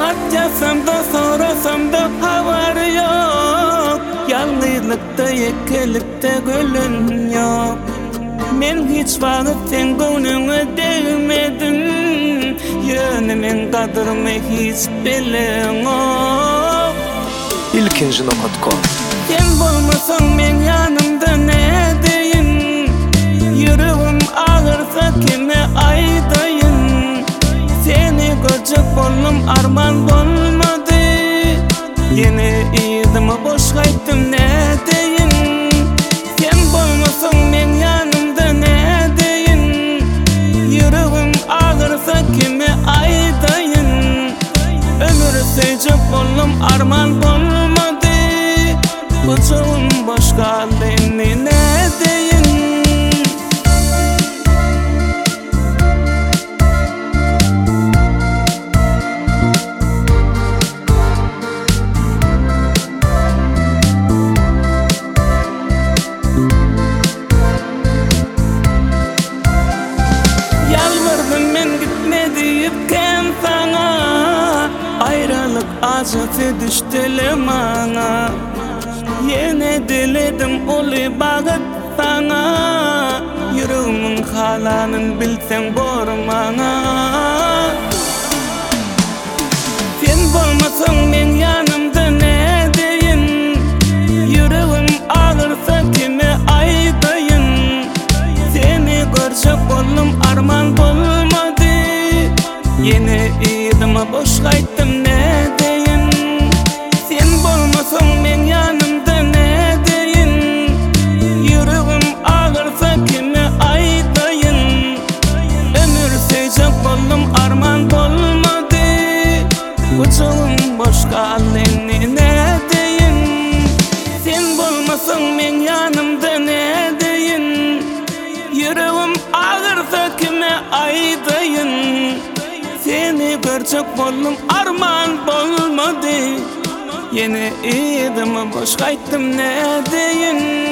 Atlasam da sorasam da havari yok. Yalnızlıkta yekelikte gülün yok. Men hiç vakit sen gönlüne değmedim. Yönümün kadırımı hiç bilin yok. İlkinci nokta. Sen bulmasan men yanımda ne deyin? Yüreğim ağırsa kime aydayın? Seni görecek bollum arman dolmadı. Yine iyidimi boş kayttım ne deyin? Sen bulmasan men yanımda ne deyin? Yüreğim ağırsa kime aydayın? Ömür sürecek bollum arman dolmadı. Kucağım boş kaldı ne deyin? Yalvardım men gitme deyipken sana. Ayrılık acısı düştü limana. Yine diledim ulu bağıt sana. Yüreğimin halanın bilsen bormana. Sen bulmasan men yanımda ne deyin? Yüreğim ağırsa kime aydayın? Seni görecek bollum arman bulmadı. Yine iyidimi boş kayttım ne deyin? Sen bulmasan men yanımda ne deyin? Yüreğim ağırsa kime aydayın? Ömür sürecek bollum arman dolmadı. Kucağım boş kaldı ne deyin? Sen bulmasan men yanımda ne deyin? Yüreğim ağırsa kime aydayın? Seni görecek bollum arman bolmadı. Yine iyidimi boş kayttım ne deyin?